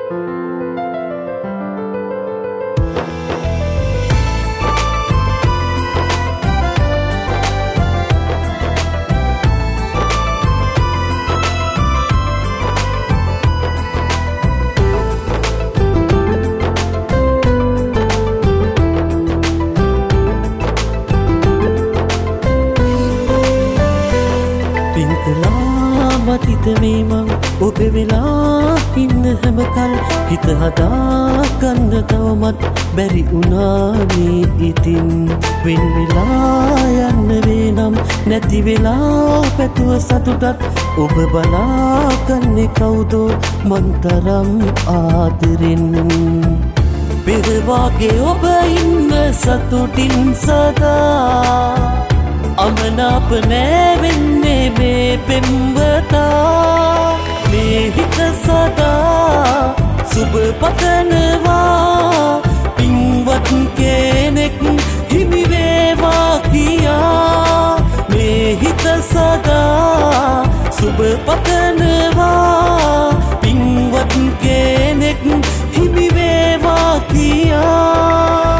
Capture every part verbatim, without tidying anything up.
මතිත මේ මං ඔබ වෙලා ඉන්න හැමකල් හිත හදාගන්න තවමත් බැරි වුණානේ ඉතින් වෙන් වෙලා යන්න වේනම් නැති වෙලා පැතුව සතුටත් ඔබ බලාගන්නේ කවුදෝ මන්තරම් ආදරෙන් පෙර වාගේ ඔබ ඉන්න සතුටින් සදා අමනාප නෑ වෙන්නේ මේ පෙම්වතා මේ හිත සදා සුබ පතනවා පින්වත් කෙනෙක් හිමි වේවා කියා මේ හිත සදා සුබ පතනවා පින්වත් කෙනෙක් හිමි වේවා කියා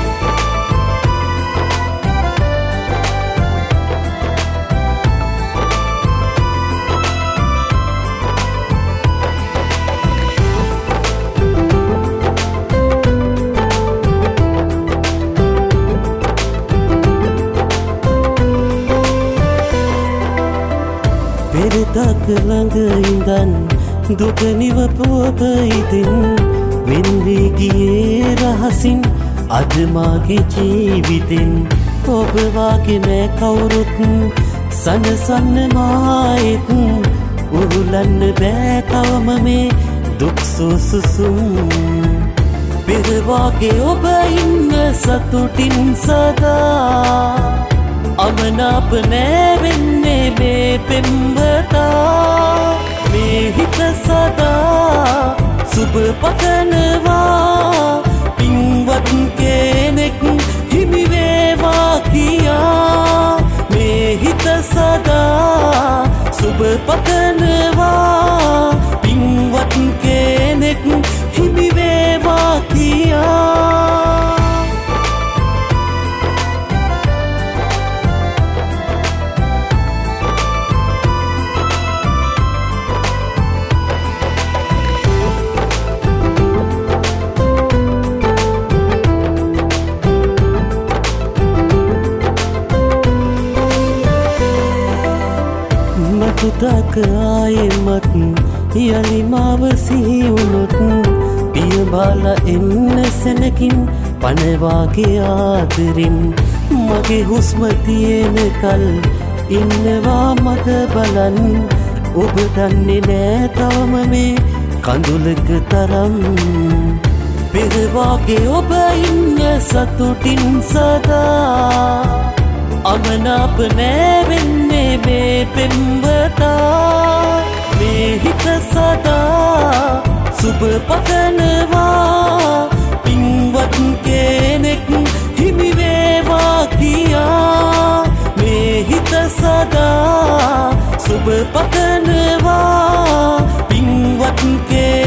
පෙරතක ළඟ ඉඳන් දුක නිවපුවප ඉතින් වෙන්වී ගියේ රහසින් අද මාගේ ජීවිතෙන් ඔබ වාගේ නෑ කවුරුත් සනසන්න මායෙත් උරුලන්න බෑ තවම මේ දුක් සුසුසුම් පෙර වාගේ ඔබ ඉන්න සතුටින් සදා අමනාප නෑ වෙන්නේ මේ පෙම්වතා මේ හිත සදා සුබ පතනවා පින්වත් කෙනෙක් හිමි වේවා කියා මේ හිත සදා සුබ පතනවා පින්වත් කෙනෙක් හිමි වේවා කියා මතුතක ආයෙමත් යලි මාව සිහිවුණොත් පිය බාලා එන්න සැනකින් පනවාගේ ආදරින් මගේ හුස්ම තියෙන කල් ඉන්නවා මග බලන් ඔබ දන්නේ නෑ තවම මේ කඳුලක තරම් පෙර වාගේ ඔබ ඉන්න සතුටින් සදා අමනාප නෑ වෙන්නේ මේ පෙම්වතා මේ හිත සදා සුබ පතනවා පින්වත් කෙනෙක් හිමි වේවා කියා මේ හිත සදා සුබ පතනවා පින්වත් කෙනෙක්